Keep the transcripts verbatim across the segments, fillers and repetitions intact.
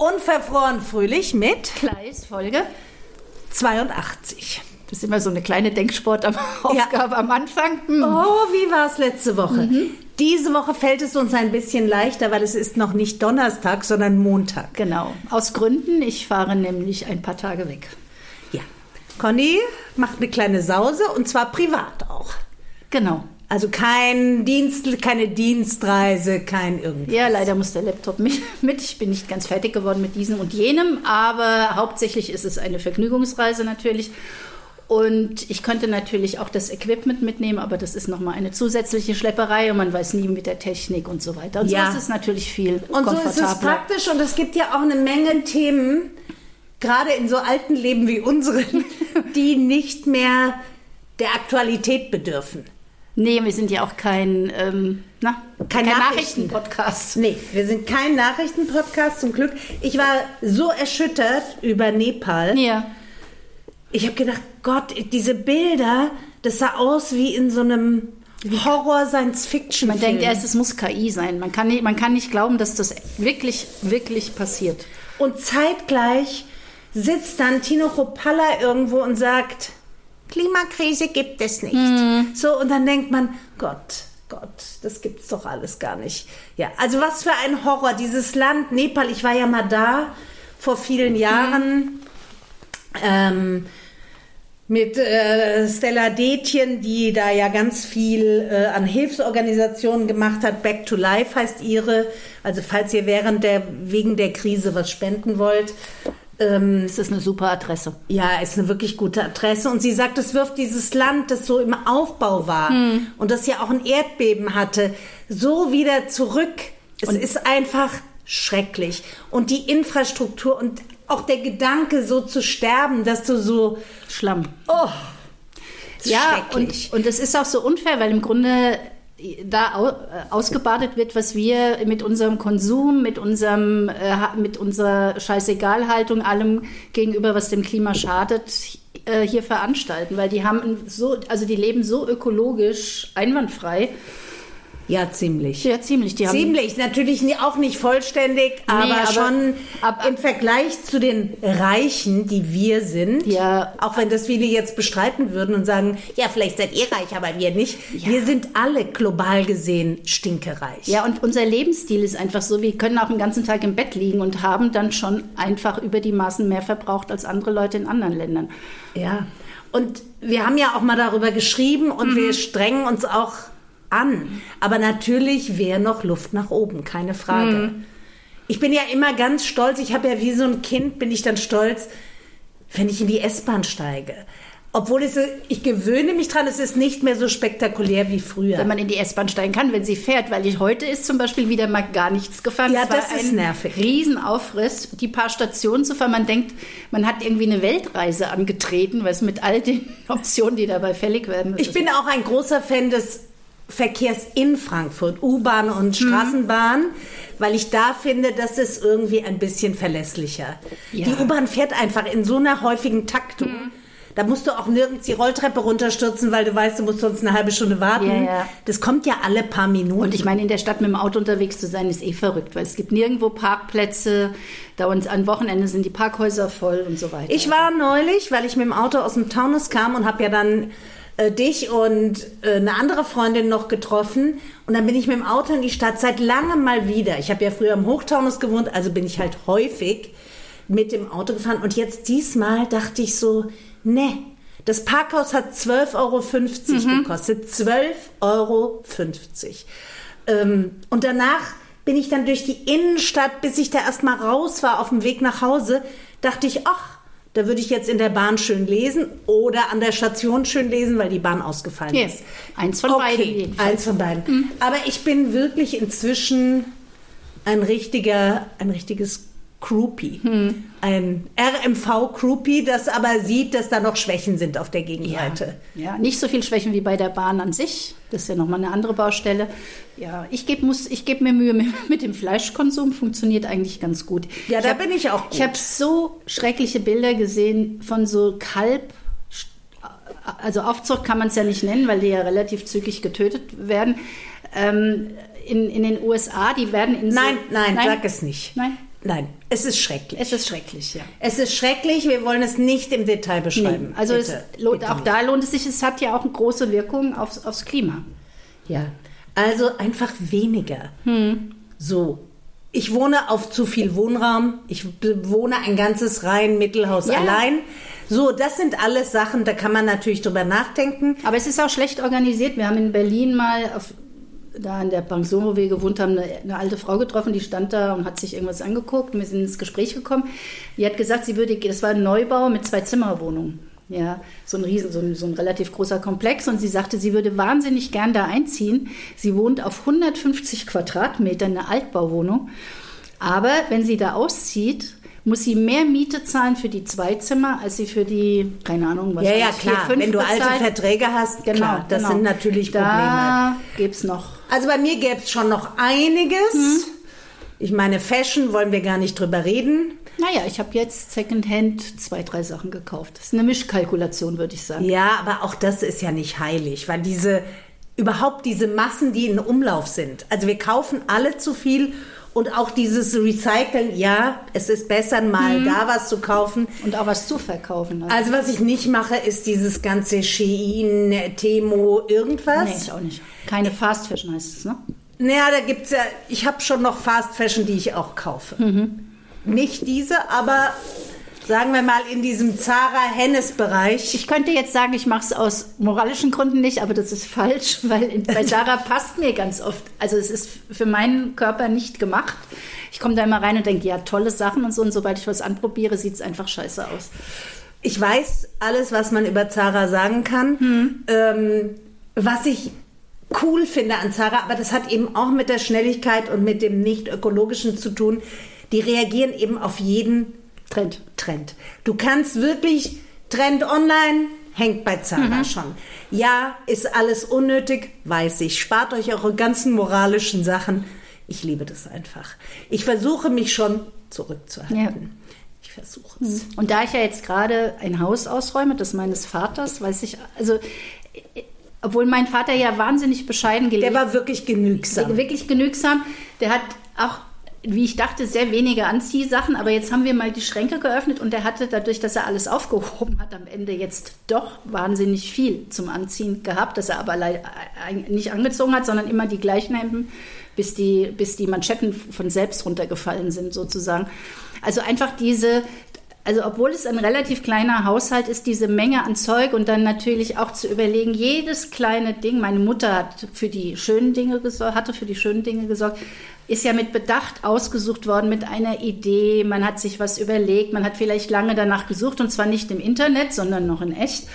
Unverfroren fröhlich mit Kleis, Folge zweiundachtzig. Das ist immer so eine kleine Denksportaufgabe ja. am Anfang. Hm. Oh, wie war es letzte Woche? Mhm. Diese Woche fällt es uns ein bisschen leichter, weil es ist noch nicht Donnerstag, sondern Montag. Genau, aus Gründen. Ich fahre nämlich ein paar Tage weg. Ja, Conny macht eine kleine Sause und zwar privat auch. Genau. Also kein Dienst, keine Dienstreise, kein irgendwas. Ja, leider muss der Laptop mit. Ich bin nicht ganz fertig geworden mit diesem und jenem, aber hauptsächlich ist es eine Vergnügungsreise natürlich. Und ich könnte natürlich auch das Equipment mitnehmen, aber das ist nochmal eine zusätzliche Schlepperei und man weiß nie mit der Technik und so weiter. Und ja. so ist es natürlich viel und komfortabler. Und so ist es praktisch und es gibt ja auch eine Menge Themen, gerade in so alten Leben wie unseren, die nicht mehr der Aktualität bedürfen. Nee, wir sind ja auch kein, ähm, na, kein, kein Nachrichten- Nachrichten-Podcast. Nee, wir sind kein Nachrichten-Podcast, zum Glück. Ich war so erschüttert über Nepal. Ja. Ich habe gedacht, Gott, diese Bilder, das sah aus wie in so einem Horror-Science-Fiction-Film. Man denkt erst, es muss K I sein. Man kann nicht, man kann nicht glauben, dass das wirklich, wirklich passiert. Und zeitgleich sitzt dann Tino Chrupalla irgendwo und sagt, Klimakrise gibt es nicht. Hm. So, und dann denkt man, Gott, Gott, das gibt's doch alles gar nicht. Ja, also was für ein Horror, dieses Land Nepal, ich war ja mal da vor vielen Jahren hm. ähm, mit äh, Stella Detjen, die da ja ganz viel äh, an Hilfsorganisationen gemacht hat. Back to Life heißt ihre. Also falls ihr während der, wegen der Krise was spenden wollt, Ähm, das ist eine super Adresse. Ja, ist eine wirklich gute Adresse. Und sie sagt, es wirft dieses Land, das so im Aufbau war hm. und das ja auch ein Erdbeben hatte, so wieder zurück. Es und ist einfach schrecklich. Und die Infrastruktur und auch der Gedanke, so zu sterben, dass du so... Schlamm. Oh, ja, und, und es ist auch so unfair, weil im Grunde da ausgebadet wird, was wir mit unserem Konsum, mit unserem, äh, mit unserer Scheißegalhaltung, allem gegenüber, was dem Klima schadet, äh, hier veranstalten, weil die haben so, also die leben so ökologisch einwandfrei. Ja, ziemlich. Ja, ziemlich. Die haben ziemlich, natürlich nie, auch nicht vollständig, aber, nee, aber schon ab, im Vergleich zu den Reichen, die wir sind, ja, auch wenn das viele jetzt bestreiten würden und sagen, ja, vielleicht seid ihr reich, aber wir nicht. Ja. Wir sind alle global gesehen stinkereich. Ja, und unser Lebensstil ist einfach so, wir können auch den ganzen Tag im Bett liegen und haben dann schon einfach über die Maßen mehr verbraucht als andere Leute in anderen Ländern. Ja, und wir haben ja auch mal darüber geschrieben und mhm. wir strengen uns auch an. Aber natürlich wäre noch Luft nach oben, keine Frage. Mhm. Ich bin ja immer ganz stolz, ich habe ja wie so ein Kind, bin ich dann stolz, wenn ich in die S-Bahn steige. Obwohl es, ich gewöhne mich dran, es ist nicht mehr so spektakulär wie früher. Wenn man in die S-Bahn steigen kann, wenn sie fährt, weil ich, heute ist zum Beispiel wieder mal gar nichts gefahren. Ja, das, war das ist ein nervig. Riesenaufriss, die paar Stationen zu fahren. Man denkt, man hat irgendwie eine Weltreise angetreten, weil es mit all den Optionen, die dabei fällig werden. Ich bin auch ein großer Fan des Verkehrs in Frankfurt, U-Bahn und Straßenbahn, mhm. weil ich da finde, das ist irgendwie ein bisschen verlässlicher. Ja. Die U-Bahn fährt einfach in so einer häufigen Taktung. Mhm. Da musst du auch nirgends die Rolltreppe runterstürzen, weil du weißt, du musst sonst eine halbe Stunde warten. Ja, ja. Das kommt ja alle paar Minuten. Und ich meine, in der Stadt mit dem Auto unterwegs zu sein, ist eh verrückt, weil es gibt nirgendwo Parkplätze. Da und an Wochenende sind die Parkhäuser voll und so weiter. Ich war neulich, weil ich mit dem Auto aus dem Taunus kam und habe ja dann äh, dich und äh, eine andere Freundin noch getroffen. Und dann bin ich mit dem Auto in die Stadt seit langem mal wieder. Ich habe ja früher im Hochtaunus gewohnt, also bin ich halt häufig mit dem Auto gefahren. Und jetzt diesmal dachte ich so, ne, das Parkhaus hat zwölf Euro fünfzig mhm. gekostet. zwölf Euro fünfzig. Ähm, und danach bin ich dann durch die Innenstadt, bis ich da erstmal raus war, auf dem Weg nach Hause, dachte ich, ach, da würde ich jetzt in der Bahn schön lesen oder an der Station schön lesen, weil die Bahn ausgefallen yes. ist. Eins von okay, beiden jedenfalls. Eins von beiden. Mhm. Aber ich bin wirklich inzwischen ein richtiger, ein richtiges Groupie. Hm. Ein R M V-Groupie, das aber sieht, dass da noch Schwächen sind auf der Gegenseite. Ja, ja, nicht so viel Schwächen wie bei der Bahn an sich. Das ist ja nochmal eine andere Baustelle. Ja, ich gebe geb mir Mühe mit, mit dem Fleischkonsum. Funktioniert eigentlich ganz gut. Ja, ich da hab, bin ich auch gut. Ich habe so schreckliche Bilder gesehen von so Kalb. Also Aufzucht kann man es ja nicht nennen, weil die ja relativ zügig getötet werden. Ähm, in, in den U S A, die werden in Nein, so, nein, nein, sag es nicht. Nein? Nein, es ist schrecklich. Es ist schrecklich, ja. Es ist schrecklich, wir wollen es nicht im Detail beschreiben. Nee, also bitte, es lohnt, bitte auch nicht. da lohnt es sich, es hat ja auch eine große Wirkung aufs, aufs Klima. Ja, also einfach weniger. Hm. So, ich wohne auf zu viel Wohnraum, ich wohne ein ganzes Reihenmittelhaus Ja. allein. So, das sind alles Sachen, da kann man natürlich drüber nachdenken. Aber es ist auch schlecht organisiert. Wir haben in Berlin mal auf, da in der Pension, wo wir gewohnt haben, eine, eine alte Frau getroffen, die stand da und hat sich irgendwas angeguckt. Wir sind ins Gespräch gekommen. Die hat gesagt, sie würde, das war ein Neubau mit zwei Zimmerwohnungen. Ja, so ein riesen, so ein, so ein relativ großer Komplex. Und sie sagte, sie würde wahnsinnig gern da einziehen. Sie wohnt auf hundertfünfzig Quadratmetern, eine Altbauwohnung. Aber wenn sie da auszieht, muss sie mehr Miete zahlen für die zwei Zimmer, als sie für die, keine Ahnung, was Ja, ja, vier, klar, fünf wenn du alte bezahlt. Verträge hast, Genau, klar, das genau. sind natürlich Probleme. Da gibt es noch. Also bei mir gäbe es schon noch einiges. Hm. Ich meine, Fashion wollen wir gar nicht drüber reden. Naja, ich habe jetzt Secondhand zwei, drei Sachen gekauft. Das ist eine Mischkalkulation, würde ich sagen. Ja, aber auch das ist ja nicht heilig, weil diese, überhaupt diese Massen, die in Umlauf sind. Also wir kaufen alle zu viel und auch dieses Recyceln, ja, es ist besser, mal mhm. da was zu kaufen. Und auch was zu verkaufen. Also. also was ich nicht mache, ist dieses ganze Shein, Temo, irgendwas. Nee, ich auch nicht. Keine Fast Fashion heißt es, ne? Naja, da gibt's ja, ich habe schon noch Fast Fashion, die ich auch kaufe. Mhm. Nicht diese, aber sagen wir mal in diesem Zara-Hennes-Bereich. Ich könnte jetzt sagen, ich mache es aus moralischen Gründen nicht, aber das ist falsch, weil in, bei Zara passt mir ganz oft, also es ist für meinen Körper nicht gemacht. Ich komme da immer rein und denke, ja, tolle Sachen und so, und sobald ich was anprobiere, sieht es einfach scheiße aus. Ich weiß alles, was man über Zara sagen kann. Hm. Ähm, was ich cool finde an Zara, aber das hat eben auch mit der Schnelligkeit und mit dem nicht-ökologischen zu tun. Die reagieren eben auf jeden Trend. Trend. Du kannst wirklich, Trend online hängt bei Zara mhm. schon. Ja, ist alles unnötig, weiß ich. Spart euch eure ganzen moralischen Sachen. Ich liebe das einfach. Ich versuche mich schon zurückzuhalten. Ja. Ich versuche es. Und da ich ja jetzt gerade ein Haus ausräume, das meines Vaters, weiß ich, also obwohl mein Vater ja wahnsinnig bescheiden gelebt hat. Der war wirklich genügsam. Wirklich genügsam. Der hat auch, wie ich dachte, sehr wenige Anziehsachen, aber jetzt haben wir mal die Schränke geöffnet und er hatte dadurch, dass er alles aufgehoben hat, am Ende jetzt doch wahnsinnig viel zum Anziehen gehabt, dass er aber nicht angezogen hat, sondern immer die gleichen Hemden, bis die, bis die Manschetten von selbst runtergefallen sind sozusagen. Also einfach diese, also obwohl es ein relativ kleiner Haushalt ist, diese Menge an Zeug und dann natürlich auch zu überlegen, jedes kleine Ding, meine Mutter hat für die schönen Dinge gesorgt, hatte für die schönen Dinge gesorgt, ist ja mit Bedacht ausgesucht worden, mit einer Idee, man hat sich was überlegt, man hat vielleicht lange danach gesucht und zwar nicht im Internet, sondern noch in echt.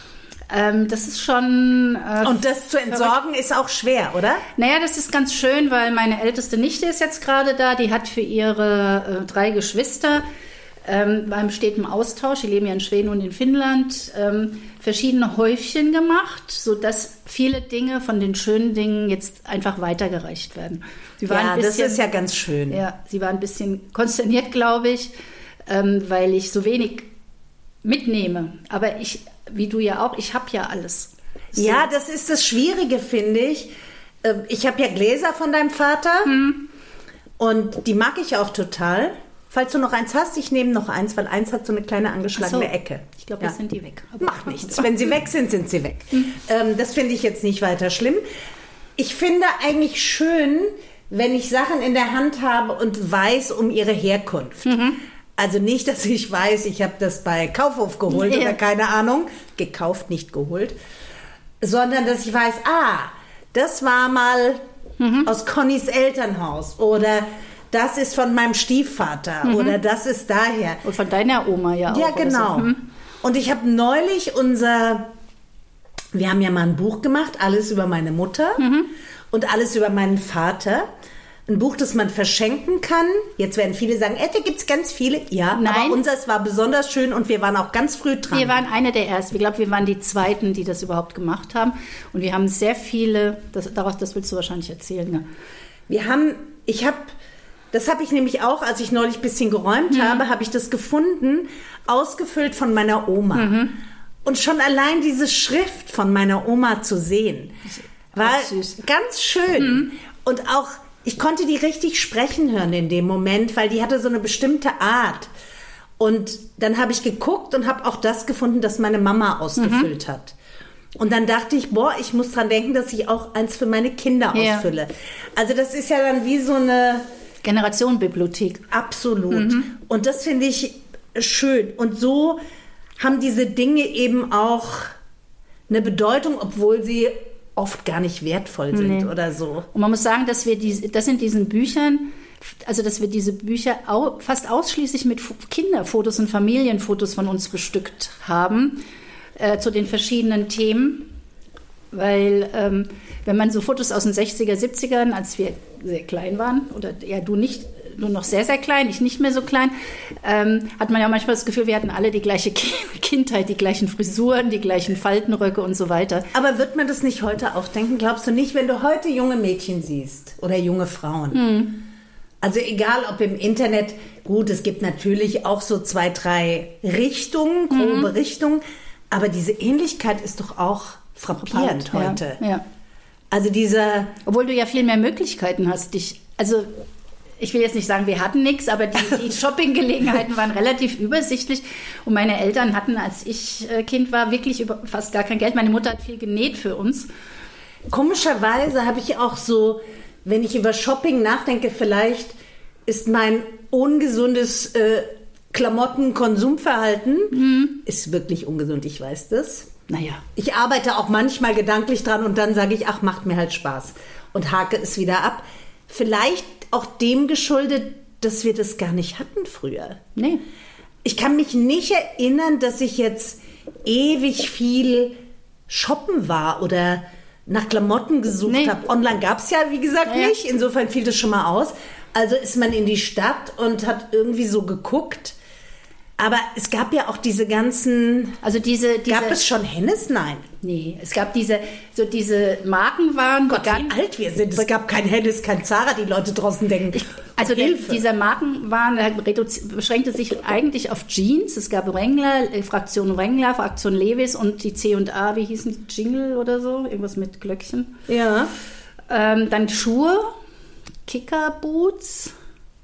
Ähm, das ist schon... Äh, und das zu entsorgen verrückt. Ist auch schwer, oder? Naja, das ist ganz schön, weil meine älteste Nichte ist jetzt gerade da, die hat für ihre äh, drei Geschwister ähm, beim steten Austausch, die leben ja in Schweden und in Finnland, ähm, verschiedene Häufchen gemacht, sodass viele Dinge von den schönen Dingen jetzt einfach weitergereicht werden. Sie war ja, ein bisschen, das ist ja ganz schön. Ja, sie war ein bisschen konsterniert, glaube ich, ähm, weil ich so wenig mitnehme. Aber ich, wie du ja auch, ich habe ja alles. So. Ja, das ist das Schwierige, finde ich. Ich habe ja Gläser von deinem Vater hm. und die mag ich auch total. Falls du noch eins hast, ich nehme noch eins, weil eins hat so eine kleine angeschlagene so. Ecke. Ich glaube, ja. jetzt sind die weg. Aber macht nichts. Wenn sie weg sind, sind sie weg. Mhm. Ähm, das finde ich jetzt nicht weiter schlimm. Ich finde eigentlich schön, wenn ich Sachen in der Hand habe und weiß um ihre Herkunft. Mhm. Also nicht, dass ich weiß, ich habe das bei Kaufhof geholt ja. oder keine Ahnung, gekauft, nicht geholt, sondern dass ich weiß, ah, das war mal mhm. aus Connys Elternhaus oder das ist von meinem Stiefvater mhm. oder das ist daher. Und von deiner Oma ja auch. Ja, genau. So. Mhm. Und ich habe neulich unser, wir haben ja mal ein Buch gemacht, alles über meine Mutter mhm. und alles über meinen Vater. Ein Buch, das man verschenken kann. Jetzt werden viele sagen, äh, da gibt es ganz viele. Ja, Nein. aber unseres war besonders schön und wir waren auch ganz früh dran. Wir waren eine der ersten. Ich glaube, wir waren die Zweiten, die das überhaupt gemacht haben. Und wir haben sehr viele, das, daraus, das willst du wahrscheinlich erzählen. Ne? Wir haben, ich habe, das habe ich nämlich auch, als ich neulich ein bisschen geräumt mhm. habe, habe ich das gefunden, ausgefüllt von meiner Oma. Mhm. Und schon allein diese Schrift von meiner Oma zu sehen, war süß. Ganz schön. Mhm. Und auch ich konnte die richtig sprechen hören in dem Moment, weil die hatte so eine bestimmte Art. Und dann habe ich geguckt und habe auch das gefunden, das meine Mama ausgefüllt mhm. hat. Und dann dachte ich, boah, ich muss dran denken, dass ich auch eins für meine Kinder ja. ausfülle. Also das ist ja dann wie so eine Generationenbibliothek. Absolut. Mhm. Und das finde ich schön. Und so haben diese Dinge eben auch eine Bedeutung, obwohl sie oft gar nicht wertvoll sind nee. oder so. Und man muss sagen, dass wir die, das in diesen Büchern, also dass wir diese Bücher au, fast ausschließlich mit Kinderfotos und Familienfotos von uns bestückt haben, äh, zu den verschiedenen Themen. Weil ähm, wenn man so Fotos aus den sechziger, siebzigern, als wir sehr klein waren, oder ja, du nicht, du noch sehr, sehr klein, ich nicht mehr so klein, ähm, hat man ja manchmal das Gefühl, wir hatten alle die gleiche Kindheit, die gleichen Frisuren, die gleichen Faltenröcke und so weiter. Aber wird man das nicht heute auch denken? Glaubst du nicht, wenn du heute junge Mädchen siehst oder junge Frauen? Hm. Also egal, ob im Internet, gut, es gibt natürlich auch so zwei, drei Richtungen, grobe mhm. Richtungen, aber diese Ähnlichkeit ist doch auch frappierend ja, heute. Ja. Also dieser... Obwohl du ja viel mehr Möglichkeiten hast, dich... Also ich will jetzt nicht sagen, wir hatten nichts, aber die, die Shoppinggelegenheiten waren relativ übersichtlich. Und meine Eltern hatten, als ich Kind war, wirklich über, fast gar kein Geld. Meine Mutter hat viel genäht für uns. Komischerweise habe ich auch so, wenn ich über Shopping nachdenke, vielleicht ist mein ungesundes äh, Klamotten-Konsumverhalten, mhm. ist wirklich ungesund, ich weiß das. Naja. Ich arbeite auch manchmal gedanklich dran und dann sage ich, ach, macht mir halt Spaß und hake es wieder ab. Vielleicht auch dem geschuldet, dass wir das gar nicht hatten früher. Nee. Ich kann mich nicht erinnern, dass ich jetzt ewig viel shoppen war oder nach Klamotten gesucht nee. habe. Online gab es ja, wie gesagt, ja. nicht. Insofern fiel das schon mal aus. Also ist man in die Stadt und hat irgendwie so geguckt. Aber es gab ja auch diese ganzen... Also diese... diese gab es schon Hennes? Nein. Nee, es gab diese, so diese Markenwaren... Gott, wie alt wir sind. Es gab kein Hennes, kein Zara. Die Leute draußen denken, ich, also der, dieser Markenwaren beschränkte sich eigentlich auf Jeans. Es gab Wrangler, Fraktion Wrangler, Fraktion Levi's und die C und A, wie hießen die? Jingle oder so? Irgendwas mit Glöckchen. Ja. Ähm, dann Schuhe, Kickerboots.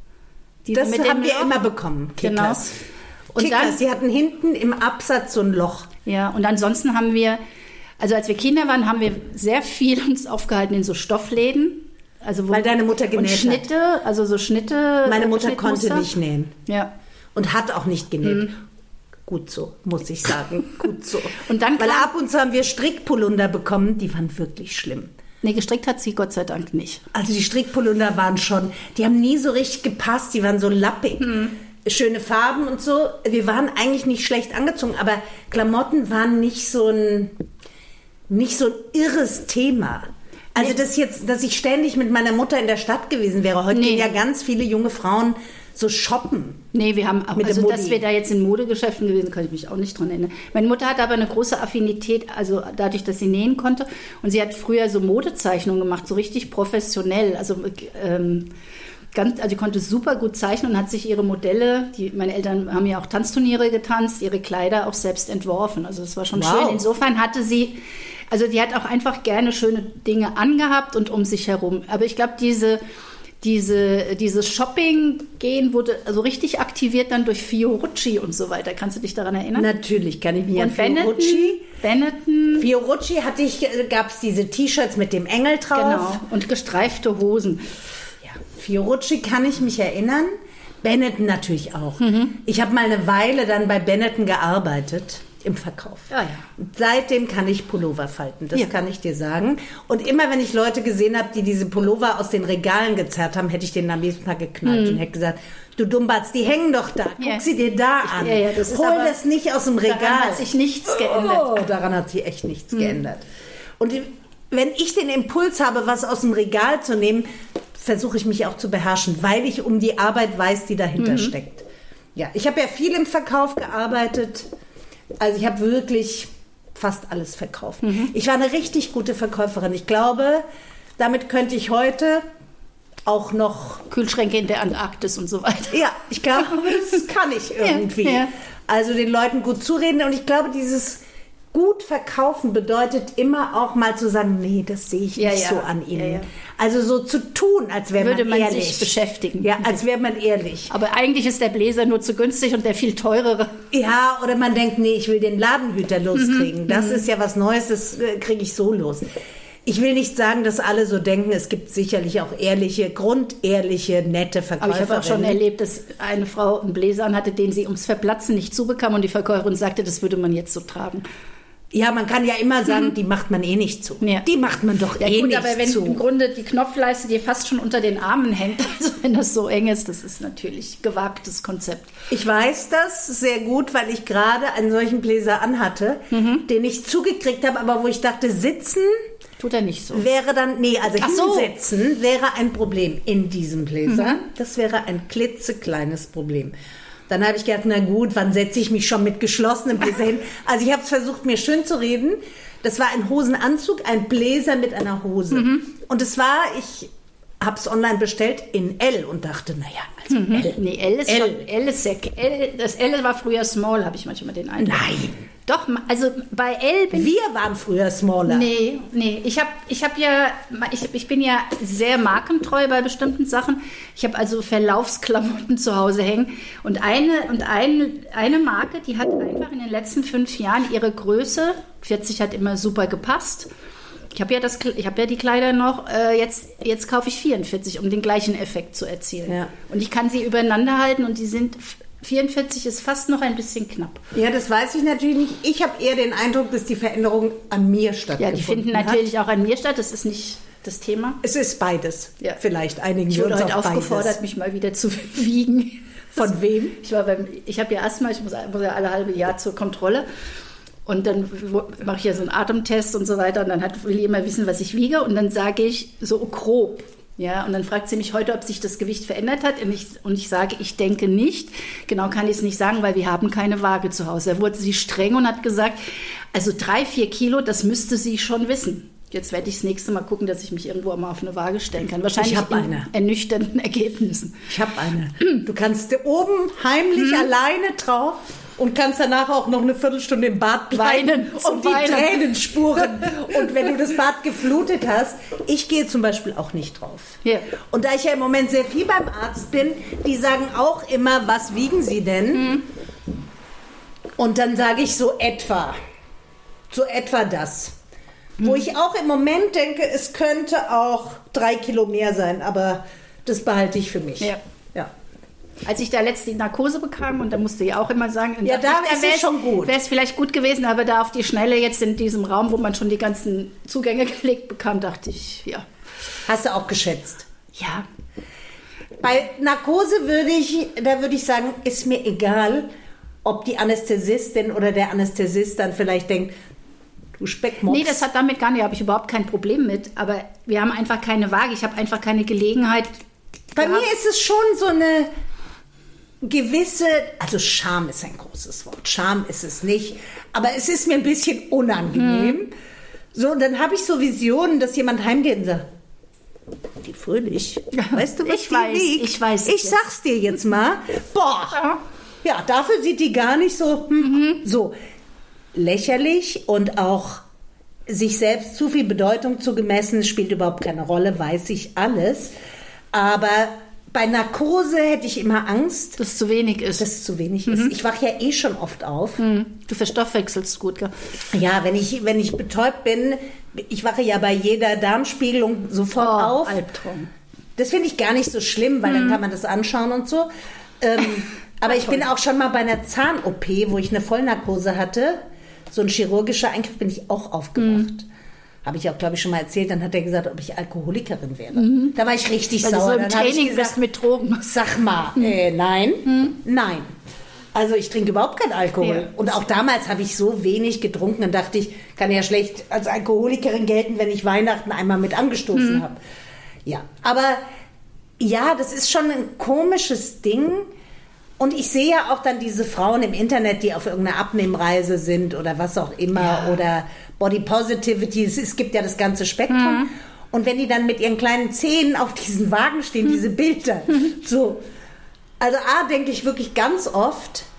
Das mit haben wir immer bekommen, Kickers. Genau. Und Kickers, dann, sie hatten hinten im Absatz so ein Loch. Ja, und ansonsten haben wir, also als wir Kinder waren, haben wir sehr viel uns aufgehalten in so Stoffläden. Also wo, weil deine Mutter genäht und Schnitte, hat. also so Schnitte. Meine Mutter konnte nicht nähen. Ja. Und hat auch nicht genäht. Mhm. Gut so, muss ich sagen. Gut so. Und dann weil ab und zu haben wir Strickpolunder bekommen, die waren wirklich schlimm. Nee, gestrickt hat sie Gott sei Dank nicht. Also die Strickpolunder waren schon, die haben nie so richtig gepasst, die waren so lappig. Mhm. Schöne Farben und so. Wir waren eigentlich nicht schlecht angezogen, aber Klamotten waren nicht so ein, nicht so ein irres Thema. Also, das jetzt, dass ich ständig mit meiner Mutter in der Stadt gewesen wäre. Heute nee. gehen ja ganz viele junge Frauen so shoppen. Nee, wir haben auch, mit also, dass wir da jetzt in Modegeschäften gewesen, kann ich mich auch nicht dran erinnern. Meine Mutter hatte aber eine große Affinität, also dadurch, dass sie nähen konnte. Und sie hat früher so Modezeichnungen gemacht, so richtig professionell. Also, ähm, Ganz, also die konnte super gut zeichnen und hat sich ihre Modelle, die, meine Eltern haben ja auch Tanzturniere getanzt, ihre Kleider auch selbst entworfen. Also das war schon wow. schön. Insofern hatte sie, also die hat auch einfach gerne schöne Dinge angehabt und um sich herum. Aber ich glaube, diese, diese, dieses Shopping-Gehen wurde also richtig aktiviert dann durch Fiorucci und so weiter. Kannst du dich daran erinnern? Natürlich kann ich mich und an Fiorucci. Benetton. Fiorucci hatte ich, gab es diese T-Shirts mit dem Engel drauf. Genau, und gestreifte Hosen. Fiorucci kann ich mich erinnern, Benetton natürlich auch. Mhm. Ich habe mal eine Weile dann bei Benetton gearbeitet im Verkauf. Ja, ja. Seitdem kann ich Pullover falten, das ja. kann ich dir sagen. Und immer wenn ich Leute gesehen habe, die diese Pullover aus den Regalen gezerrt haben, hätte ich denen am nächsten Tag geknallt mhm. und hätte gesagt, du Dummbatz, die hängen doch da, guck ja. sie dir da an. Ja, ja, das Hol aber, das nicht aus dem Regal. Daran hat sich nichts geändert. Oh, daran hat sich echt nichts mhm. geändert. Und wenn ich den Impuls habe, was aus dem Regal zu nehmen, versuche ich mich auch zu beherrschen, weil ich um die Arbeit weiß, die dahinter mhm. steckt. Ja, ich habe ja viel im Verkauf gearbeitet. Also ich habe wirklich fast alles verkauft. Mhm. Ich war eine richtig gute Verkäuferin. Ich glaube, damit könnte ich heute auch noch... Kühlschränke in der Antarktis und so weiter. Ja, ich glaube, das kann ich irgendwie. Ja, ja. Also den Leuten gut zureden. Und ich glaube, dieses gut verkaufen bedeutet immer auch mal zu sagen, nee, das sehe ich ja, nicht ja. so an Ihnen. Ja, ja. Also so zu tun, als wäre man ehrlich. Würde man sich beschäftigen. Ja, als wäre man ehrlich. Aber eigentlich ist der Bläser nur zu günstig und der viel teurere. Ja, oder man denkt, nee, ich will den Ladenhüter loskriegen. Mhm. Das mhm. ist ja was Neues, das äh, kriege ich so los. Ich will nicht sagen, dass alle so denken. Es gibt sicherlich auch ehrliche, grundehrliche, nette Verkäuferinnen. Aber ich habe auch schon erlebt, dass eine Frau einen Bläser anhatte, den sie ums Verplatzen nicht zubekam und die Verkäuferin sagte, das würde man jetzt so tragen. Ja, man kann ja immer sagen, mhm. die macht man eh nicht zu. Ja. Die macht man doch ja, eh gut, nicht aber wenn zu. im Grunde die Knopfleiste dir fast schon unter den Armen hängt, also wenn das so eng ist, das ist natürlich gewagtes Konzept. Ich weiß das sehr gut, weil ich gerade einen solchen Bläser anhatte, mhm. den ich zugekriegt habe, aber wo ich dachte, sitzen tut er nicht so. Wäre dann, nee, also Ach so. hinsetzen wäre ein Problem in diesem Bläser. Mhm. Das wäre ein klitzekleines Problem. Dann habe ich gedacht, na gut, wann setze ich mich schon mit geschlossenem Bläser hin? Also ich habe es versucht, mir schön zu reden. Das war ein Hosenanzug, ein Bläser mit einer Hose. Mhm. Und es war, ich habe es online bestellt in L und dachte, naja, also mhm. L. Nee, L ist, L. Schon, L ist sehr, L, das L war früher Small, habe ich manchmal den Eindruck. Nein. Doch, also bei L bin Wir waren früher smaller. Nee, nee. Ich habe ich hab ja, ich, ich bin ja sehr markentreu bei bestimmten Sachen. Ich habe also Verlaufsklamotten zu Hause hängen. Und eine, und eine, eine Marke, die hat einfach in den letzten fünf Jahren ihre Größe, vierzig hat immer super gepasst. Ich habe ja, das, ich hab ja die Kleider noch, äh, jetzt, jetzt kaufe ich vierundvierzig, um den gleichen Effekt zu erzielen. Ja. Und ich kann sie übereinander halten und die sind... vierundvierzig ist fast noch ein bisschen knapp. Ja, das weiß ich natürlich nicht. Ich habe eher den Eindruck, dass die Veränderung an mir stattgefunden hat. Ja, die finden natürlich hat. auch an mir statt. Das ist nicht das Thema. Es ist beides. Ja. Vielleicht einigen ich wir uns wurde heute auf aufgefordert, beides. mich mal wieder zu wiegen. Von das, wem? Ich war beim, ich habe ja Asthma, ich muss, muss ja alle halbe Jahr zur Kontrolle. Und dann mache ich ja so einen Atemtest und so weiter. Und dann hat, will ich immer wissen, was ich wiege. Und dann sage ich so grob. Ja, und dann fragt sie mich heute, ob sich das Gewicht verändert hat. Und ich, und ich sage, ich denke nicht. Genau kann ich es nicht sagen, weil wir haben keine Waage zu Hause. Da wurde sie streng und hat gesagt, also drei, vier Kilo, das müsste sie schon wissen. Jetzt werde ich das nächste Mal gucken, dass ich mich irgendwo mal auf eine Waage stellen kann. Wahrscheinlich ich habe eine. ernüchternden Ergebnissen. Ich habe eine. Du kannst oben heimlich hm. alleine drauf und kannst danach auch noch eine Viertelstunde im Bad bleiben weinen, und die weinen. Tränen spuren. Und wenn du das Bad geflutet hast, ich gehe zum Beispiel auch nicht drauf. Ja. Und da ich ja im Moment sehr viel beim Arzt bin, die sagen auch immer, was wiegen sie denn? Hm. Und dann sage ich so etwa, so etwa das. Hm. Wo ich auch im Moment denke, es könnte auch drei Kilo mehr sein, aber das behalte ich für mich. Ja. Ja. Als ich da letzte Narkose bekam, und da musste ich auch immer sagen, ja, da ist es schon gut. Wäre es vielleicht gut gewesen, aber da auf die Schnelle jetzt in diesem Raum, wo man schon die ganzen Zugänge gelegt bekam, dachte ich, ja. Hast du auch geschätzt? Ja. Bei Narkose würde ich, da würde ich sagen, ist mir egal, ob die Anästhesistin oder der Anästhesist dann vielleicht denkt, du Speckmops. Nee, das hat damit gar nicht, da habe ich überhaupt kein Problem mit, aber wir haben einfach keine Waage, ich habe einfach keine Gelegenheit. Bei gehabt. Mir ist es schon so eine gewisse, also Scham ist ein großes Wort, Scham ist es nicht, aber es ist mir ein bisschen unangenehm. Hm. So, und dann habe ich so Visionen, dass jemand heimgeht und sagt, die Fröhlich, weißt du, was ich die weiß, wiegt? Ich weiß. Ich sag's dir jetzt mal, boah, ja, ja dafür sieht die gar nicht so, hm, mhm. so lächerlich und auch sich selbst zu viel Bedeutung zu gemessen, spielt überhaupt keine Rolle, weiß ich alles, aber bei Narkose hätte ich immer Angst, dass es zu wenig ist. Dass es zu wenig mhm. ist. Ich wache ja eh schon oft auf. Mhm. Du verstoffwechselst gut, gell? Ja, wenn ich, wenn ich betäubt bin, ich wache ja bei jeder Darmspiegelung sofort oh, auf. Albtraum. Das finde ich gar nicht so schlimm, weil mhm. dann kann man das anschauen und so. Ähm, aber ich bin auch schon mal bei einer Zahn-O P, wo ich eine Vollnarkose hatte, so ein chirurgischer Eingriff, bin ich auch aufgewacht. Mhm. Habe ich auch, glaube ich, schon mal erzählt. Dann hat er gesagt, ob ich Alkoholikerin wäre. Mhm. Da war ich richtig Weil sauer. Du so im dann Training ich gesagt, bist mit Drogen. Sag mal, mhm. äh, nein, mhm. nein. Also ich trinke überhaupt keinen Alkohol. Ja. Und auch damals habe ich so wenig getrunken. Dann dachte ich, kann ja schlecht als Alkoholikerin gelten, wenn ich Weihnachten einmal mit angestoßen mhm. habe. Ja, aber ja, das ist schon ein komisches Ding. Und ich sehe ja auch dann diese Frauen im Internet, die auf irgendeiner Abnehmreise sind oder was auch immer ja. oder Body Positivity. Es, es gibt ja das ganze Spektrum. Mhm. Und wenn die dann mit ihren kleinen Zehen auf diesen Wagen stehen, mhm. diese Bilder, so. Also A, denke ich wirklich ganz oft,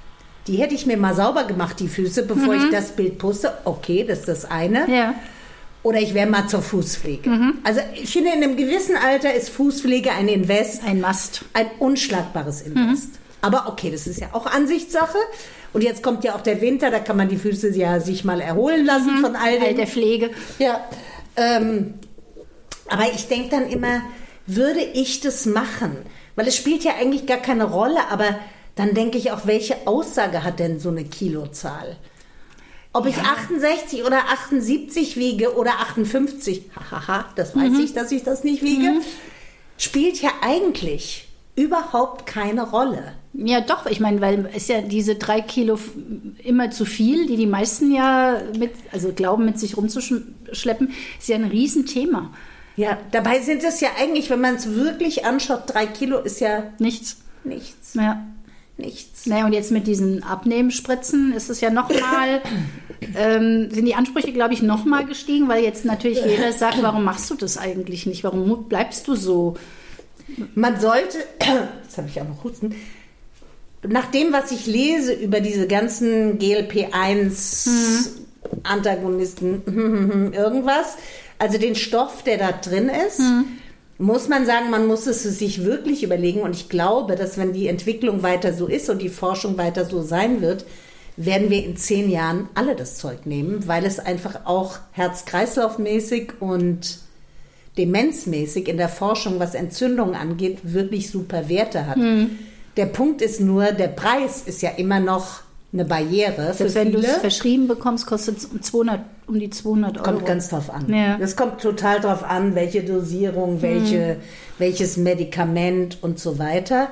die hätte ich mir mal sauber gemacht, die Füße, bevor mhm. ich das Bild poste. Okay, das ist das eine. Ja. Oder ich wäre mal zur Fußpflege. Mhm. Also ich finde, in einem gewissen Alter ist Fußpflege ein Invest. Ein Must. Ein unschlagbares Invest. Mhm. Aber okay, das ist ja auch Ansichtssache. Und jetzt kommt ja auch der Winter, da kann man die Füße ja sich mal erholen lassen mhm. von all dem. All der Pflege. Ja. Ähm, aber ich denke dann immer, würde ich das machen? Weil es spielt ja eigentlich gar keine Rolle, aber dann denke ich auch, welche Aussage hat denn so eine Kilozahl? Ob ich ja. achtundsechzig oder achtundsiebzig wiege oder achtundfünfzig, hahaha, das weiß mhm. ich, dass ich das nicht wiege, mhm. spielt ja eigentlich überhaupt keine Rolle. Ja, doch, ich meine, weil es ja diese drei Kilo immer zu viel, die die meisten ja mit, also glauben, mit sich rumzuschleppen, ist ja ein Riesenthema. Ja, dabei sind es ja eigentlich, wenn man es wirklich anschaut, drei Kilo ist ja nichts. Nichts. Ja. Nichts. Naja, und jetzt mit diesen Abnehmenspritzen ist es ja nochmal, ähm, sind die Ansprüche, glaube ich, nochmal gestiegen, weil jetzt natürlich jeder sagt, warum machst du das eigentlich nicht? Warum bleibst du so? Man sollte, jetzt habe ich auch noch Husten, nach dem, was ich lese über diese ganzen G L P eins Antagonisten, hm. irgendwas, also den Stoff, der da drin ist, hm. muss man sagen, man muss es sich wirklich überlegen. Und ich glaube, dass wenn die Entwicklung weiter so ist und die Forschung weiter so sein wird, werden wir in zehn Jahren alle das Zeug nehmen, weil es einfach auch Herz-Kreislauf-mäßig und demenzmäßig in der Forschung, was Entzündungen angeht, wirklich super Werte hat. Hm. Der Punkt ist nur, der Preis ist ja immer noch eine Barriere für viele. Wenn du es viele. verschrieben bekommst, kostet es um, zweihundert, um die zweihundert Euro. Kommt ganz drauf an. Ja. Das kommt total drauf an, welche Dosierung, welche, hm. welches Medikament und so weiter.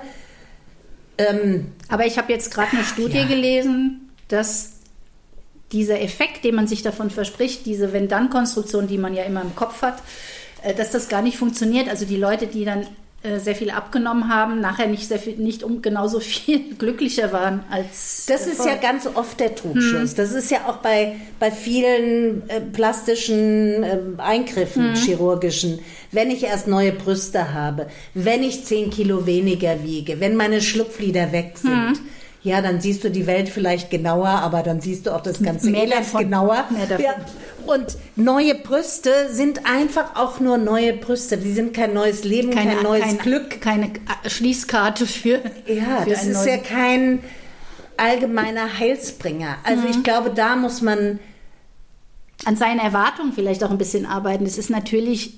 Ähm, Aber ich habe jetzt gerade eine Studie ja. gelesen, dass dieser Effekt, den man sich davon verspricht, diese Wenn-Dann-Konstruktion, die man ja immer im Kopf hat, dass das gar nicht funktioniert. Also die Leute, die dann sehr viel abgenommen haben, nachher nicht sehr viel, nicht um genauso viel glücklicher waren als. Das ist ja ganz oft der Trugschluss. Hm. Das ist ja auch bei, bei vielen äh, plastischen äh, Eingriffen, hm. chirurgischen. Wenn ich erst neue Brüste habe, wenn ich zehn Kilo weniger wiege, wenn meine Schlupflider weg sind, hm. ja, dann siehst du die Welt vielleicht genauer, aber dann siehst du auch das ganze Elend genauer. Mehr davon. Ja. Und neue Brüste sind einfach auch nur neue Brüste. Die sind kein neues Leben, keine, kein neues keine, Glück. Keine Schließkarte für. Ja, für das ist ja kein allgemeiner Heilsbringer. Also mhm. ich glaube, da muss man an seinen Erwartungen vielleicht auch ein bisschen arbeiten. Das ist natürlich,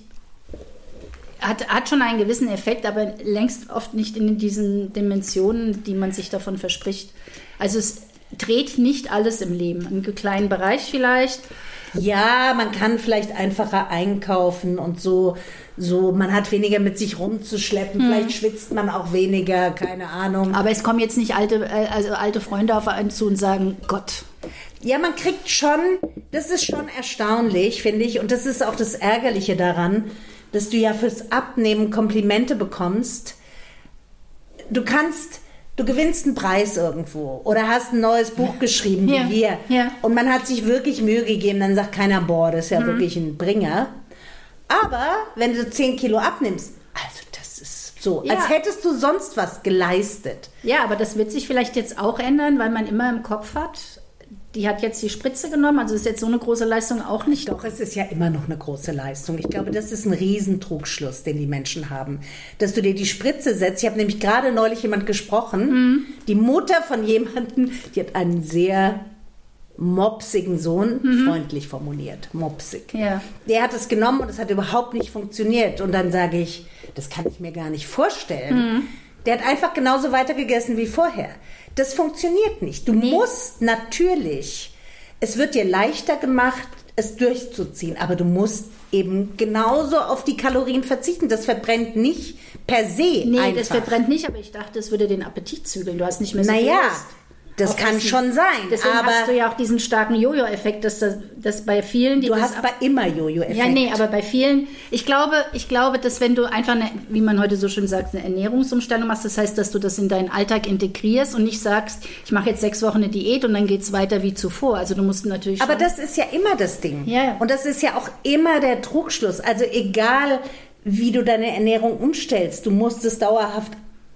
hat, hat schon einen gewissen Effekt, aber längst oft nicht in diesen Dimensionen, die man sich davon verspricht. Also es dreht nicht alles im Leben. Einen kleinen Bereich vielleicht. Ja, man kann vielleicht einfacher einkaufen und so, so, man hat weniger mit sich rumzuschleppen, hm. vielleicht schwitzt man auch weniger, keine Ahnung. Aber es kommen jetzt nicht alte, also alte Freunde auf einen zu und sagen, Gott. Ja, man kriegt schon, das ist schon erstaunlich, finde ich, und das ist auch das Ärgerliche daran, dass du ja fürs Abnehmen Komplimente bekommst. Du kannst... Du gewinnst einen Preis irgendwo oder hast ein neues Buch geschrieben, wie ja, wir. Ja. Und man hat sich wirklich Mühe gegeben, dann sagt keiner, boah, das ist ja mhm. wirklich ein Bringer. Aber wenn du zehn Kilo abnimmst, also das ist so, ja. als hättest du sonst was geleistet. Ja, aber das wird sich vielleicht jetzt auch ändern, weil man immer im Kopf hat, die hat jetzt die Spritze genommen, also ist jetzt so eine große Leistung auch nicht. Doch, es ist ja immer noch eine große Leistung. Ich glaube, das ist ein Riesentrugschluss, den die Menschen haben. Dass du dir die Spritze setzt. Ich habe nämlich gerade neulich jemand gesprochen, mhm. die Mutter von jemandem, die hat einen sehr mopsigen Sohn, mhm. freundlich formuliert, mopsig. Ja. Der hat es genommen und es hat überhaupt nicht funktioniert. Und dann sage ich, das kann ich mir gar nicht vorstellen. Mhm. Der hat einfach genauso weitergegessen wie vorher. Das funktioniert nicht. Du nee. musst natürlich, es wird dir leichter gemacht, es durchzuziehen, aber du musst eben genauso auf die Kalorien verzichten. Das verbrennt nicht per se Nee, einfach. Das verbrennt nicht, aber ich dachte, es würde den Appetit zügeln. Du hast nicht mehr so naja, viel Lust. Das kann Essen. schon sein. Deswegen aber hast du ja auch diesen starken Jojo-Effekt, dass das dass bei vielen... Die du das hast bei immer Jojo-Effekt. Ja, nee, aber bei vielen... Ich glaube, ich glaube, dass wenn du einfach, eine, wie man heute so schön sagt, eine Ernährungsumstellung machst, das heißt, dass du das in deinen Alltag integrierst und nicht sagst, ich mache jetzt sechs Wochen eine Diät und dann geht es weiter wie zuvor. Also du musst natürlich Aber das ist ja immer das Ding. Ja. Und das ist ja auch immer der Trugschluss. Also egal, wie du deine Ernährung umstellst, du musst es dauerhaft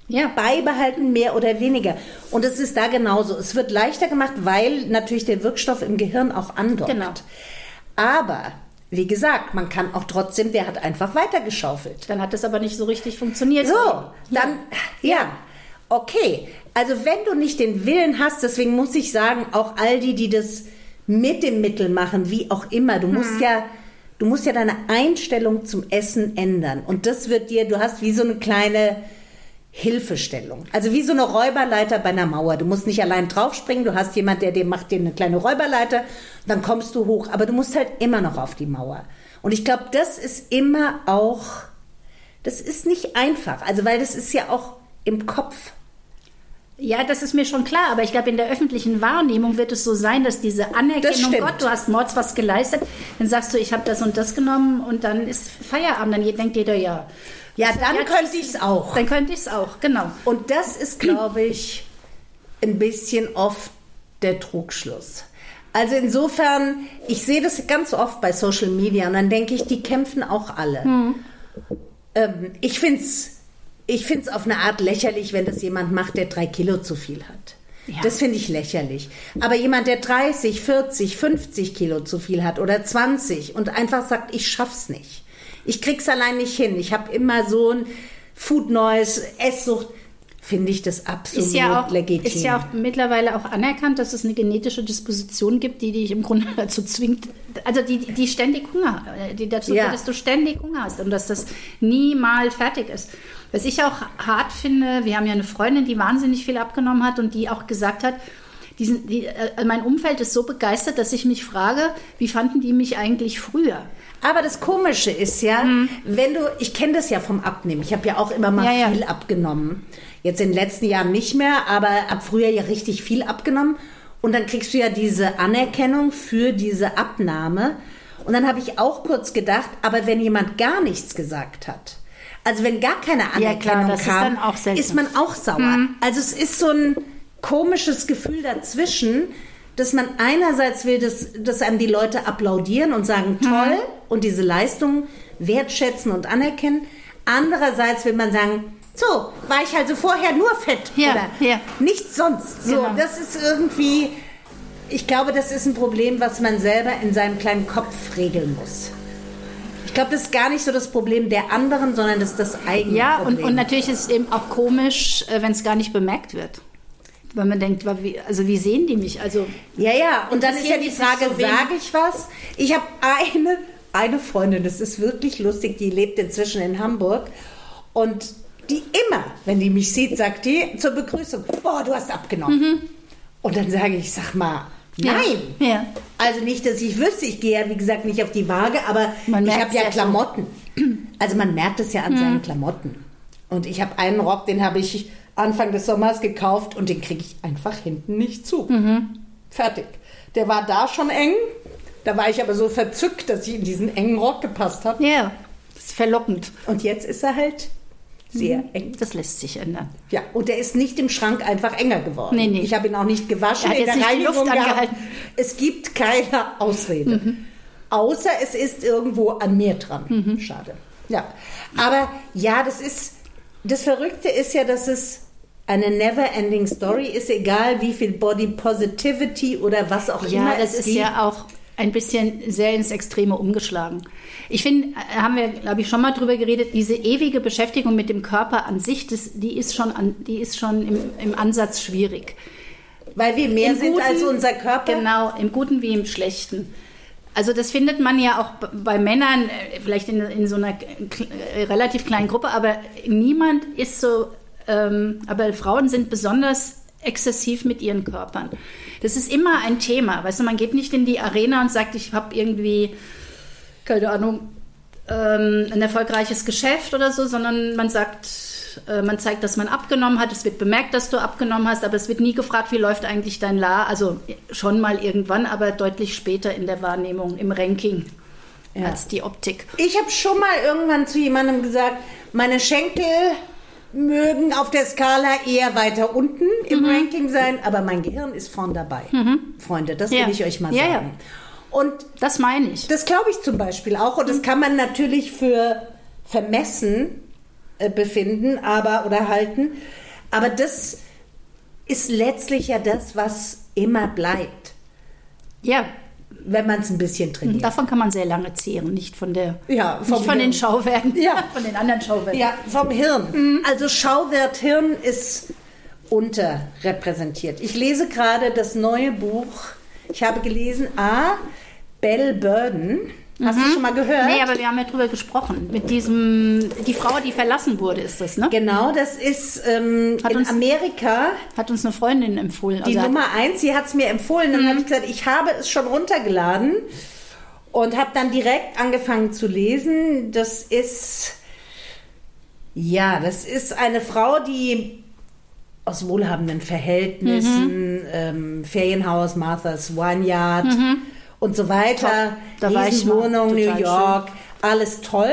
ja. beibehalten, mehr oder weniger. Und es ist da genauso. Es wird leichter gemacht, weil natürlich der Wirkstoff im Gehirn auch andockt. Genau. Aber, wie gesagt, man kann auch trotzdem, der hat einfach weitergeschaufelt. Dann hat das aber nicht so richtig funktioniert. So, dann, ja. ja, okay. Also wenn du nicht den Willen hast, deswegen muss ich sagen, auch all die, die das mit dem Mittel machen, wie auch immer, du musst hm. ja... Du musst ja deine Einstellung zum Essen ändern. Und das wird dir, du hast wie so eine kleine Hilfestellung. Also wie so eine Räuberleiter bei einer Mauer. Du musst nicht allein draufspringen, du hast jemand, der dir macht dir eine kleine Räuberleiter, dann kommst du hoch. Aber du musst halt immer noch auf die Mauer. Und ich glaube, das ist immer auch, das ist nicht einfach. Also weil das ist ja auch im Kopf. Ja, das ist mir schon klar, aber ich glaube, in der öffentlichen Wahrnehmung wird es so sein, dass diese Anerkennung, Gott, du hast Mords was geleistet, dann sagst du, ich habe das und das genommen und dann ist Feierabend, dann denkt jeder, ja. Ja, dann ja, könnte ich es auch. Dann könnte ich es auch, genau. Und das ist, glaube ich, ein bisschen oft der Trugschluss. Also insofern, ich sehe das ganz oft bei Social Media und dann denke ich, die kämpfen auch alle. Hm. Ähm, ich finde es Ich finde es auf eine Art lächerlich, wenn das jemand macht, der drei Kilo zu viel hat. Ja. Das finde ich lächerlich. Aber jemand, der dreißig, vierzig, fünfzig Kilo zu viel hat oder zwanzig und einfach sagt, ich schaff's nicht. Ich krieg's allein nicht hin. Ich habe immer so ein Food Noise, Esssucht. Finde ich das absolut ist ja auch, legitim. Ist ja auch mittlerweile auch anerkannt, dass es eine genetische Disposition gibt, die dich im Grunde dazu zwingt, also die, die ständig Hunger, die dazu ja. führt, dass du ständig Hunger hast und dass das nie mal fertig ist. Was ich auch hart finde, wir haben ja eine Freundin, die wahnsinnig viel abgenommen hat und die auch gesagt hat, diesen, die, äh, mein Umfeld ist so begeistert, dass ich mich frage, wie fanden die mich eigentlich früher? Aber das Komische ist ja, hm. wenn du, ich kenne das ja vom Abnehmen, ich habe ja auch immer mal ja, viel ja. abgenommen. Jetzt in den letzten Jahren nicht mehr, aber ab früher ja richtig viel abgenommen. Und dann kriegst du ja diese Anerkennung für diese Abnahme. Und dann habe ich auch kurz gedacht, aber wenn jemand gar nichts gesagt hat, also wenn gar keine Anerkennung ja, klar, das kam, ist, dann auch seltsam. Ist man auch sauer. Mhm. Also es ist so ein komisches Gefühl dazwischen, dass man einerseits will, dass, dass einem die Leute applaudieren und sagen, toll, mhm. und diese Leistung wertschätzen und anerkennen. Andererseits will man sagen, so, war ich also vorher nur fett ja, oder ja. nichts sonst. So, genau. Das ist irgendwie, ich glaube, das ist ein Problem, was man selber in seinem kleinen Kopf regeln muss. Ich glaube, das ist gar nicht so das Problem der anderen, sondern das ist das eigene ja, Problem. Ja, und, und natürlich ist es eben auch komisch, wenn es gar nicht bemerkt wird. Weil man denkt, also wie sehen die mich? Also, ja, ja, und dann ist ja die Frage, so sage ich was? Ich habe eine, eine Freundin, das ist wirklich lustig, die lebt inzwischen in Hamburg und die immer, wenn die mich sieht, sagt die zur Begrüßung, boah, du hast abgenommen. Mhm. Und dann sage ich, sag mal, nein. Ja. Ja. Also nicht, dass ich wüsste, ich gehe ja, wie gesagt, nicht auf die Waage, aber man ich habe ja Klamotten. So. Also man merkt es ja an mhm. seinen Klamotten. Und ich habe einen Rock, den habe ich Anfang des Sommers gekauft und den kriege ich einfach hinten nicht zu. Mhm. Fertig. Der war da schon eng, da war ich aber so verzückt, dass ich in diesen engen Rock gepasst habe. Ja, das ist verlockend. Und jetzt ist er halt sehr eng. Das lässt sich ändern. Ja, und der ist nicht im Schrank einfach enger geworden. Nee, nee. Ich habe ihn auch nicht gewaschen, in der Reinigung gehabt. Es gibt keine Ausrede. Mhm. Außer es ist irgendwo an mir dran. Mhm. Schade. Ja, aber ja, das ist, das Verrückte ist ja, dass es eine never-ending Story ist, egal wie viel Body Positivity oder was auch ja, immer es ist. Ja, das ist ja auch ein bisschen sehr ins Extreme umgeschlagen. Ich finde, haben wir, glaube ich, schon mal drüber geredet, diese ewige Beschäftigung mit dem Körper an sich, das, die ist schon, an, die ist schon im, im Ansatz schwierig. Weil wir mehr Im sind Guten, als unser Körper? Genau, im Guten wie im Schlechten. Also das findet man ja auch bei Männern, vielleicht in, in so einer relativ kleinen Gruppe, aber niemand ist so, ähm, aber Frauen sind besonders exzessiv mit ihren Körpern. Das ist immer ein Thema. Weißt du, man geht nicht in die Arena und sagt, ich habe irgendwie, keine Ahnung, ähm, ein erfolgreiches Geschäft oder so, sondern man sagt, äh, man zeigt, dass man abgenommen hat. Es wird bemerkt, dass du abgenommen hast, aber es wird nie gefragt, wie läuft eigentlich dein La. Also schon mal irgendwann, aber deutlich später in der Wahrnehmung, im Ranking, ja, als die Optik. Ich habe schon mal irgendwann zu jemandem gesagt, meine Schenkel mögen auf der Skala eher weiter unten im mhm. Ranking sein, aber mein Gehirn ist vorn dabei. Mhm. Freunde, das ja. will ich euch mal ja, sagen. Ja. Und das meine ich. Das glaube ich zum Beispiel auch. Und das kann man natürlich für vermessen äh, befinden, aber oder halten. Aber das ist letztlich ja das, was immer bleibt. Ja. Wenn man es ein bisschen trainiert. Davon kann man sehr lange zehren, nicht von der, ja, nicht von Hirn. den Schauwerten, ja. von den anderen Schauwerten. Ja, vom Hirn. Mhm. Also Schauwert Hirn ist unterrepräsentiert. Ich lese gerade das neue Buch. Ich habe gelesen, A, Belle Burden. Hast mhm. du schon mal gehört? Nee, aber wir haben ja drüber gesprochen. Mit diesem, die Frau, die verlassen wurde, ist das, ne? Genau, das ist ähm, in uns, Amerika. Hat uns eine Freundin empfohlen. Die also Nummer eins, sie hat es mir empfohlen. Dann mhm. habe ich gesagt, ich habe es schon runtergeladen und habe dann direkt angefangen zu lesen. Das ist, ja, das ist eine Frau, die aus wohlhabenden Verhältnissen, mhm. ähm, Ferienhaus, Martha's Vineyard, mhm. und so weiter, Riesenwohnung, New York, schön. Alles toll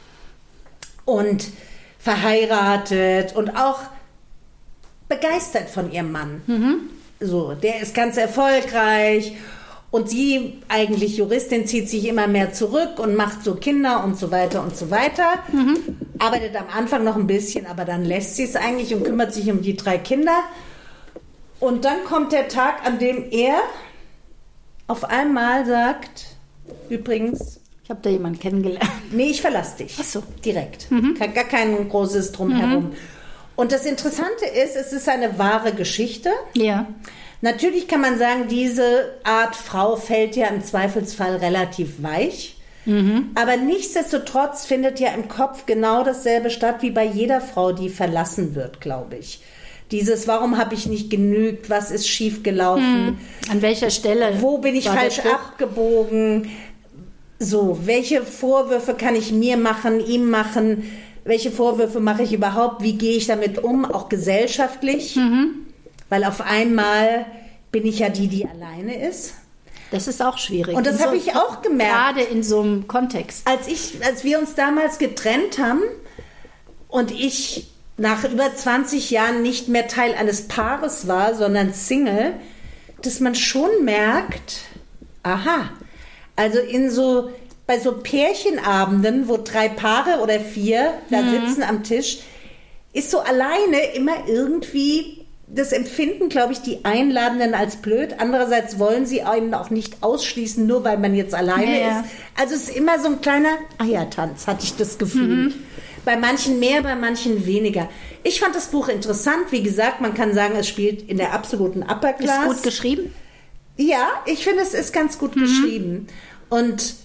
und verheiratet und auch begeistert von ihrem Mann. Mhm. So, der ist ganz erfolgreich und sie, eigentlich Juristin, zieht sich immer mehr zurück und macht so Kinder und so weiter und so weiter. Mhm. Arbeitet am Anfang noch ein bisschen, aber dann lässt sie es eigentlich und kümmert sich um die drei Kinder. Und dann kommt der Tag, an dem er auf einmal sagt, übrigens... Ich habe da jemanden kennengelernt. Nee, ich verlasse dich. Ach so. Direkt. Mhm. Gar kein großes Drumherum. Mhm. Und das Interessante ist, es ist eine wahre Geschichte. Ja. Natürlich kann man sagen, diese Art Frau fällt ja im Zweifelsfall relativ weich. Mhm. Aber nichtsdestotrotz findet ja im Kopf genau dasselbe statt wie bei jeder Frau, die verlassen wird, glaube ich. Dieses, warum habe ich nicht genügt, was ist schief gelaufen? Hm. An welcher Stelle? Wo bin ich falsch abgebogen? So, welche Vorwürfe kann ich mir machen, ihm machen? Welche Vorwürfe mache ich überhaupt? Wie gehe ich damit um, auch gesellschaftlich? Mhm. Weil auf einmal bin ich ja die, die alleine ist. Das ist auch schwierig. Und das habe ich auch gemerkt. Gerade in so einem Kontext. Als, ich, als wir uns damals getrennt haben und ich nach über zwanzig Jahren nicht mehr Teil eines Paares war, sondern Single, dass man schon merkt, aha, also in so, bei so Pärchenabenden, wo drei Paare oder vier da mhm. sitzen am Tisch, ist so alleine immer irgendwie das Empfinden, glaube ich, die Einladenden als blöd. Andererseits wollen sie einen auch nicht ausschließen, nur weil man jetzt alleine ja, ja. ist. Also es ist immer so ein kleiner Eiertanz, hatte ich das Gefühl. Mhm. Bei manchen mehr, bei manchen weniger. Ich fand das Buch interessant. Wie gesagt, man kann sagen, es spielt in der absoluten Upper Class. Ist gut geschrieben? Ja, ich finde, es ist ganz gut mhm. geschrieben. Und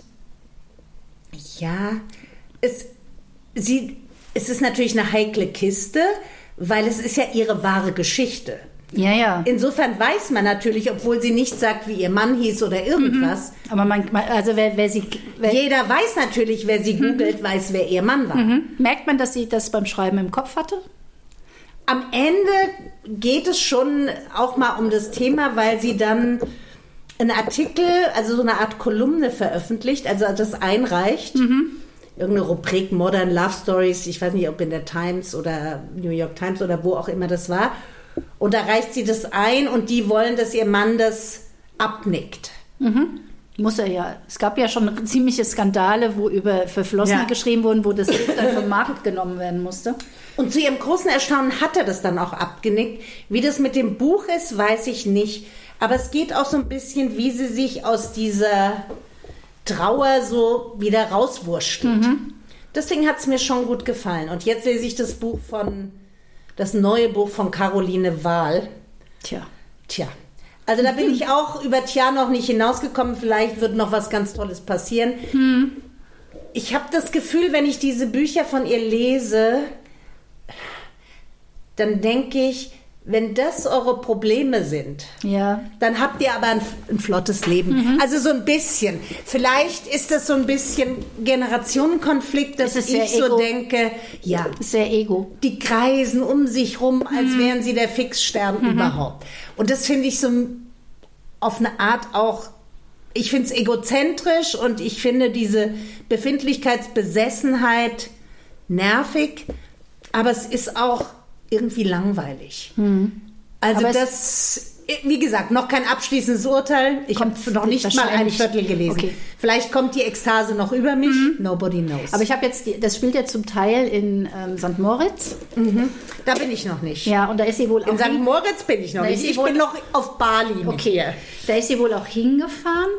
ja, es, sie, es ist natürlich eine heikle Kiste, weil es ist ja ihre wahre Geschichte. Ja, ja. Insofern weiß man natürlich, obwohl sie nicht sagt, wie ihr Mann hieß oder irgendwas. Mhm. Aber man, also wer, wer sie... Wer jeder weiß natürlich, wer sie googelt, mhm. weiß, wer ihr Mann war. Mhm. Merkt man, dass sie das beim Schreiben im Kopf hatte? Am Ende geht es schon auch mal um das Thema, weil sie dann einen Artikel, also so eine Art Kolumne veröffentlicht, also das einreicht. Mhm. Irgendeine Rubrik Modern Love Stories, ich weiß nicht, ob in der Times oder New York Times oder wo auch immer das war. Und da reicht sie das ein und die wollen, dass ihr Mann das abnickt. Mhm. Muss er ja. Es gab ja schon ziemliche Skandale, wo über Verflossene ja. geschrieben wurden, wo das Buch dann vom Markt genommen werden musste. Und zu ihrem großen Erstaunen hat er das dann auch abgenickt. Wie das mit dem Buch ist, weiß ich nicht. Aber es geht auch so ein bisschen, wie sie sich aus dieser Trauer so wieder rauswurschtelt. Mhm. Deswegen hat es mir schon gut gefallen. Und jetzt lese ich das Buch von... Das neue Buch von Caroline Wahl. Tja. Tja. Also da bin ich auch über Tja noch nicht hinausgekommen. Vielleicht wird noch was ganz Tolles passieren. Hm. Ich habe das Gefühl, wenn ich diese Bücher von ihr lese, dann denke ich, wenn das eure Probleme sind, ja. dann habt ihr aber ein, ein flottes Leben. Mhm. Also so ein bisschen. Vielleicht ist das so ein bisschen Generationenkonflikt, dass ich so Ego. denke, ja, sehr Ego. Die kreisen um sich rum, als mhm. wären sie der Fixstern mhm. überhaupt. Und das finde ich so auf eine Art auch, ich finde es egozentrisch und ich finde diese Befindlichkeitsbesessenheit nervig, aber es ist auch irgendwie langweilig. Hm. Also aber das wie gesagt, noch kein abschließendes Urteil. Ich habe noch nicht mal ein Viertel gelesen. Okay. Vielleicht kommt die Ekstase noch über mich. Mhm. Nobody knows. Aber ich habe jetzt, die, das spielt ja zum Teil in ähm, Sankt Moritz. Mhm. Da bin ich noch nicht. Ja, und da ist sie wohl auch... In Sankt Moritz bin ich noch nicht. Ich bin noch auf Bali. Okay, da ist sie wohl auch hingefahren.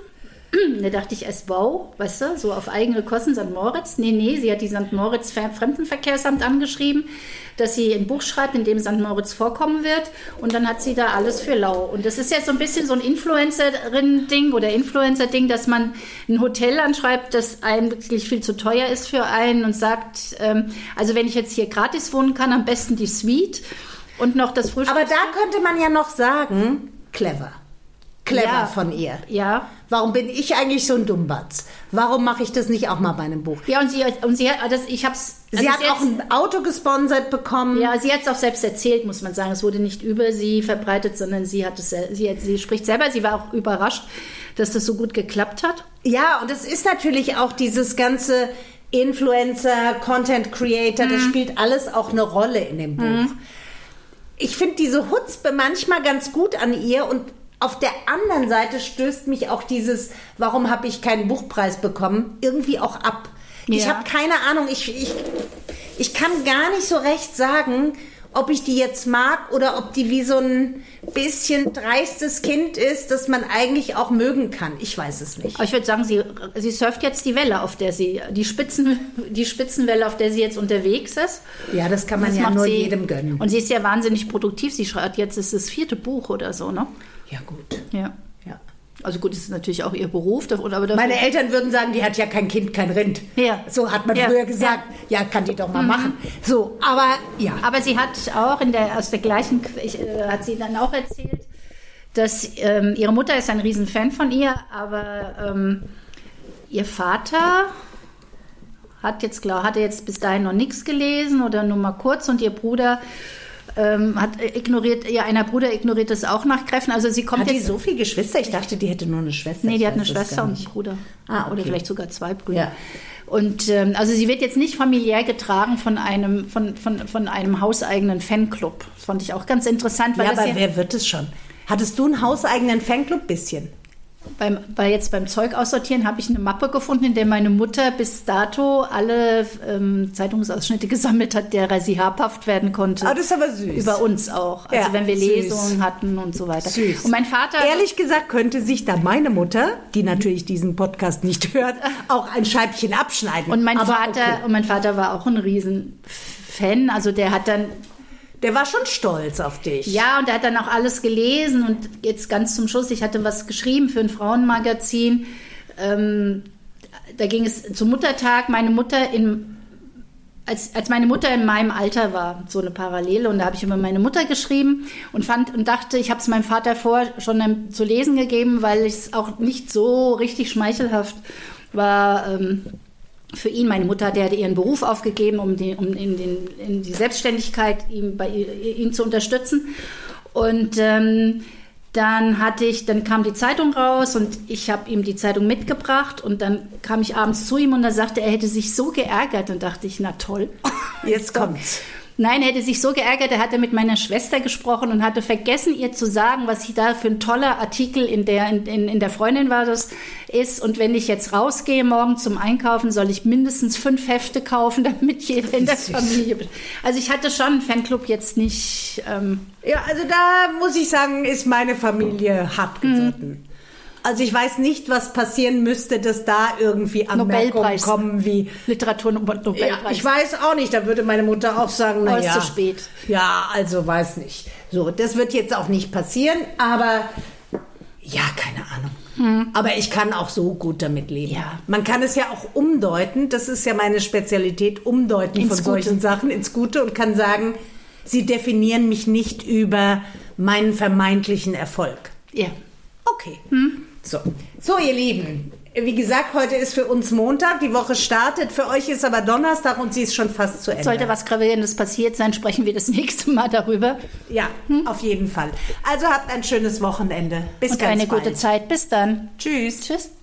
Da dachte ich erst, wow, weißt du, so auf eigene Kosten Sankt Moritz. Nee, nee, sie hat die Sankt Moritz Fremdenverkehrsamt angeschrieben, dass sie ein Buch schreibt, in dem Sankt Moritz vorkommen wird. Und dann hat sie da alles für lau. Und das ist ja so ein bisschen so ein Influencerin-Ding oder Influencer-Ding, dass man ein Hotel anschreibt, das eigentlich viel zu teuer ist für einen und sagt, ähm, also wenn ich jetzt hier gratis wohnen kann, am besten die Suite und noch das Frühstück. Aber da könnte man ja noch sagen, clever. Clever ja, von ihr. Ja. Warum bin ich eigentlich so ein Dummbatz? Warum mache ich das nicht auch mal bei einem Buch? Ja, und sie, und sie hat, das, ich hab's. Sie also hat auch jetzt, ein Auto gesponsert bekommen. Ja, sie hat es auch selbst erzählt, muss man sagen. Es wurde nicht über sie verbreitet, sondern sie hat es, sie, sie spricht selber. Sie war auch überrascht, dass das so gut geklappt hat. Ja, und es ist natürlich auch dieses ganze Influencer, Content Creator, mhm. das spielt alles auch eine Rolle in dem Buch. Mhm. Ich finde diese Chutzpe manchmal ganz gut an ihr und auf der anderen Seite stößt mich auch dieses, warum habe ich keinen Buchpreis bekommen, irgendwie auch ab. Ja. Ich habe keine Ahnung, ich, ich, ich kann gar nicht so recht sagen, ob ich die jetzt mag oder ob die wie so ein bisschen dreistes Kind ist, das man eigentlich auch mögen kann. Ich weiß es nicht. Aber ich würde sagen, sie, sie surft jetzt die Welle, auf der sie, die, Spitzen, die Spitzenwelle, auf der sie jetzt unterwegs ist. Ja, das kann man das ja nur sie, jedem gönnen. Und sie ist ja wahnsinnig produktiv. Sie schreibt jetzt, ist das vierte Buch oder so, ne? Ja, gut. Ja. ja. Also gut, das ist natürlich auch ihr Beruf. Aber meine Eltern würden sagen, die hat ja kein Kind, kein Rind. Ja. So hat man ja. früher gesagt. Ja. ja, kann die doch mal mhm. machen. So, aber ja. Aber sie hat auch in der, aus der gleichen, ich, äh, hat sie dann auch erzählt, dass ähm, ihre Mutter ist ein Riesenfan von ihr, aber ähm, ihr Vater hat jetzt, glaub, hatte jetzt bis dahin noch nichts gelesen oder nur mal kurz und ihr Bruder Ähm, hat ignoriert, ihr einer Bruder ignoriert das auch nach Kräften. Also sie kommt hat jetzt, die so viele Geschwister? Ich dachte, die hätte nur eine Schwester. Nee, die hat eine Schwester und einen Bruder. Ah, okay. Oder vielleicht sogar zwei Brüder. Ja. Und ähm, also sie wird jetzt nicht familiär getragen von einem, von, von, von einem hauseigenen Fanclub. Das fand ich auch ganz interessant. Weil ja, das aber ja, wer wird es schon? Hattest du einen hauseigenen Fanclub? Bisschen. Beim, bei jetzt beim Zeug aussortieren habe ich eine Mappe gefunden, in der meine Mutter bis dato alle ähm, Zeitungsausschnitte gesammelt hat, derer sie habhaft werden konnte. Ah, das ist aber süß. Über uns auch. Also ja, wenn wir süß. Lesungen hatten und so weiter. Süß. Und mein Vater... Ehrlich gesagt könnte sich da meine Mutter, die natürlich diesen Podcast nicht hört, auch ein Scheibchen abschneiden. Und mein, aber Vater, okay. und mein Vater war auch ein Riesenfan. Also der hat dann... Der war schon stolz auf dich. Ja, und er hat dann auch alles gelesen. Und jetzt ganz zum Schluss, ich hatte was geschrieben für ein Frauenmagazin. Ähm, da ging es zum Muttertag. Meine Mutter, in, als, als meine Mutter in meinem Alter war, so eine Parallele. Und da habe ich über meine Mutter geschrieben und, fand, und dachte, ich habe es meinem Vater vor schon zu lesen gegeben, weil es auch nicht so richtig schmeichelhaft war. Ähm, Für ihn, meine Mutter hatte ihren Beruf aufgegeben, um, den, um in, den, in die Selbstständigkeit ihm, bei, ihn zu unterstützen. Und ähm, dann hatte ich, dann kam die Zeitung raus und ich habe ihm die Zeitung mitgebracht und dann kam ich abends zu ihm und er sagte, er hätte sich so geärgert und dachte ich, na toll. Jetzt kommt's. Nein, er hätte sich so geärgert, er hatte mit meiner Schwester gesprochen und hatte vergessen, ihr zu sagen, was ich da für ein toller Artikel in der, in, in, in der Freundin war das ist. Und wenn ich jetzt rausgehe morgen zum Einkaufen, soll ich mindestens fünf Hefte kaufen, damit jeder in der Familie... Also ich hatte schon einen Fanclub jetzt nicht... Ähm ja, also da muss ich sagen, ist meine Familie hart gesotten. Mhm. Also ich weiß nicht, was passieren müsste, dass da irgendwie Anmerkungen Nobelpreis. kommen wie... Literatur und Nobelpreis. Ja, ich weiß auch nicht, da würde meine Mutter auch sagen, na ja. Ist zu spät. Ja, also weiß nicht. So, das wird jetzt auch nicht passieren, aber ja, keine Ahnung. Hm. Aber ich kann auch so gut damit leben. Ja. Man kann es ja auch umdeuten, das ist ja meine Spezialität, umdeuten ins von solchen Gute. Sachen ins Gute und kann sagen, sie definieren mich nicht über meinen vermeintlichen Erfolg. Ja. Okay. Hm. So. so, ihr Lieben, wie gesagt, heute ist für uns Montag, die Woche startet, für euch ist aber Donnerstag und sie ist schon fast zu Ende. Sollte was Gravierendes passiert sein, sprechen wir das nächste Mal darüber. Ja, hm? auf jeden Fall. Also habt ein schönes Wochenende. Bis und ganz eine bald. gute Zeit. Bis dann. Tschüss. Tschüss.